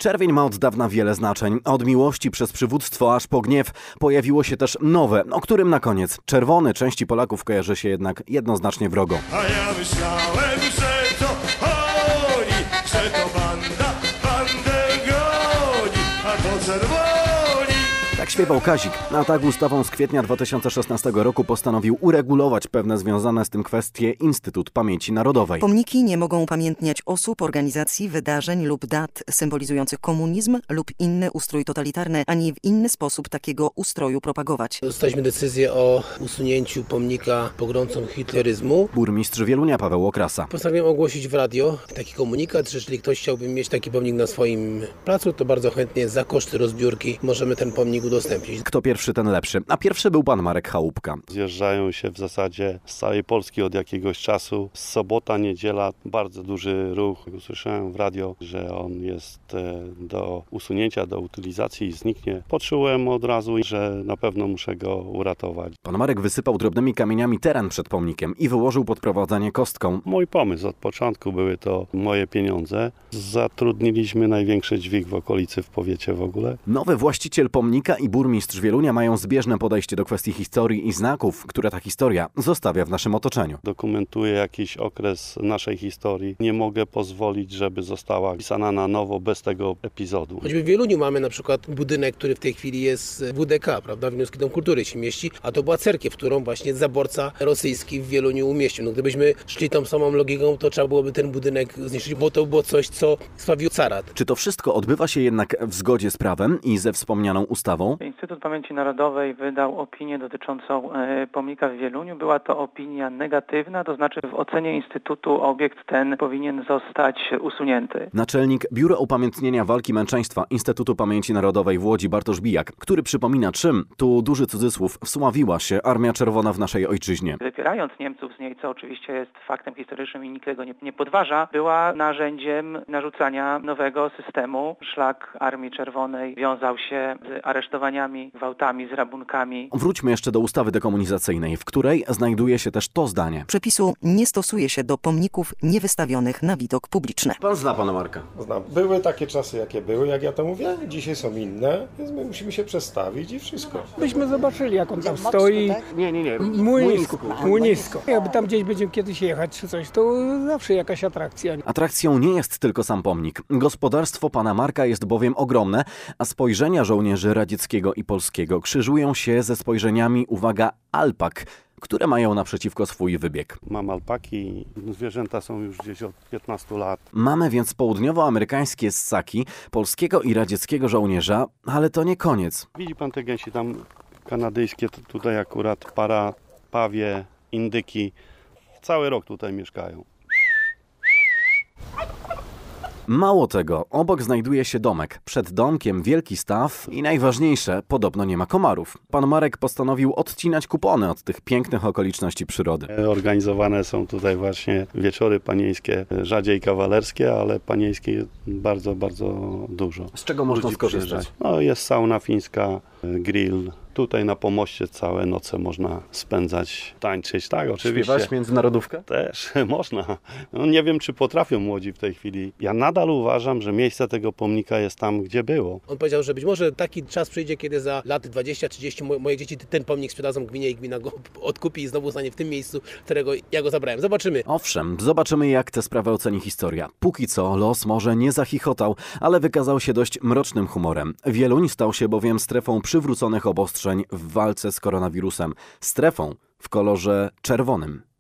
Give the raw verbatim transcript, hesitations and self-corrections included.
Czerwień ma od dawna wiele znaczeń. Od miłości przez przywództwo aż po gniew pojawiło się też nowe, o którym na koniec czerwony części Polaków kojarzy się jednak jednoznacznie wrogo. A ja myślałem, że to oni, że to banda, bandę goni, a to czerwoni. Tak śpiewał Kazik, a tak ustawą z kwietnia dwa tysiące szesnastego roku postanowił uregulować pewne związane z tym kwestie Instytut Pamięci Narodowej. Pomniki nie mogą upamiętniać osób, organizacji, wydarzeń lub dat symbolizujących komunizm lub inny ustrój totalitarny, ani w inny sposób takiego ustroju propagować. Dostaliśmy decyzję o usunięciu pomnika pogromcom hitleryzmu. Burmistrz Wielunia Paweł Okrasa. Postanowiłem ogłosić w radio taki komunikat, że jeżeli ktoś chciałby mieć taki pomnik na swoim placu, to bardzo chętnie za koszty rozbiórki możemy ten pomnik udostępnić. Kto pierwszy, ten lepszy. A pierwszy był pan Marek Chałupka. Zjeżdżają się w zasadzie z całej Polski od jakiegoś czasu. Sobota, niedziela, bardzo duży ruch. Usłyszałem w radio, że on jest do usunięcia, do utylizacji i zniknie. Poczułem od razu, że na pewno muszę go uratować. Pan Marek wysypał drobnymi kamieniami teren przed pomnikiem i wyłożył podprowadzanie kostką. Mój pomysł od początku, były to moje pieniądze. Zatrudniliśmy największy dźwig w okolicy, w powiecie w ogóle. Nowy właściciel pomnika i burmistrz Wielunia mają zbieżne podejście do kwestii historii i znaków, które ta historia zostawia w naszym otoczeniu. Dokumentuje jakiś okres naszej historii. Nie mogę pozwolić, żeby została pisana na nowo bez tego epizodu. Choćby w Wieluniu mamy na przykład budynek, który w tej chwili jest W D K, prawda? Wieluniowski Dom Kultury się mieści, a to była cerkiew, którą właśnie zaborca rosyjski w Wieluniu umieścił. No, gdybyśmy szli tą samą logiką, to trzeba byłoby ten budynek zniszczyć, bo to było coś, co sławił carat. Czy to wszystko odbywa się jednak w zgodzie z prawem i ze wspomnianą ustawą? Instytut Pamięci Narodowej wydał opinię dotyczącą e, pomnika w Wieluniu. Była to opinia negatywna, to znaczy w ocenie Instytutu obiekt ten powinien zostać usunięty. Naczelnik Biura Upamiętnienia Walki Męczeństwa Instytutu Pamięci Narodowej w Łodzi Bartosz Bijak, który przypomina, czym, tu duży cudzysłów, wsławiła się Armia Czerwona w naszej ojczyźnie. Wypierając Niemców z niej, co oczywiście jest faktem historycznym i nikt tego nie, nie podważa, była narzędziem narzucania nowego systemu. Szlak Armii Czerwonej wiązał się z aresztowaniami, gwałtami, z rabunkami. Wróćmy jeszcze do ustawy dekomunizacyjnej, w której znajduje się też to zdanie. Przepisu nie stosuje się do pomników niewystawionych na widok publiczny. Pan zna pana Marka? Znam. Były takie czasy, jakie były, jak ja to mówię. Dzisiaj są inne, więc my musimy się przestawić i wszystko. Byśmy zobaczyli, jak on tam stoi. Nie, nie, nie. Młyńsku. Młyńsko. Jakby tam gdzieś będziemy kiedyś jechać czy coś, to zawsze jakaś atrakcja. Atrakcją nie jest tylko sam pomnik. Gospodarstwo pana Marka jest bowiem ogromne, a spojrzenia żołnierzy radzieckiego i polskiego krzyżują się ze spojrzeniami, uwaga, alpak, które mają naprzeciwko swój wybieg. Mam alpaki, zwierzęta są już gdzieś od piętnastu lat. Mamy więc południowoamerykańskie ssaki, polskiego i radzieckiego żołnierza, ale to nie koniec. Widzi pan te gęsi tam kanadyjskie, tutaj akurat para, pawie, indyki, cały rok tutaj mieszkają. Mało tego, obok znajduje się domek. Przed domkiem wielki staw i najważniejsze, podobno nie ma komarów. Pan Marek postanowił odcinać kupony od tych pięknych okoliczności przyrody. Organizowane są tutaj właśnie wieczory panieńskie, rzadziej kawalerskie, ale panieńskie bardzo, bardzo dużo. Z czego można Ludzi skorzystać? przyjeżdża. No, jest sauna fińska, grill. Tutaj na pomoście całe noce można spędzać, tańczyć, tak, oczywiście. Śpiewać międzynarodówkę? Też można. No, nie wiem, czy potrafią młodzi w tej chwili. Ja nadal uważam, że miejsce tego pomnika jest tam, gdzie było. On powiedział, że być może taki czas przyjdzie, kiedy za lat dwadzieścia trzydzieści moje dzieci ten pomnik sprzedadzą gminie i gmina go odkupi i znowu stanie w tym miejscu, którego ja go zabrałem. Zobaczymy. Owszem, zobaczymy, jak tę sprawę oceni historia. Póki co los może nie zachichotał, ale wykazał się dość mrocznym humorem. Wieluń stał się bowiem strefą przywróconych obostrzeń w walce z koronawirusem. Strefą w kolorze czerwonym.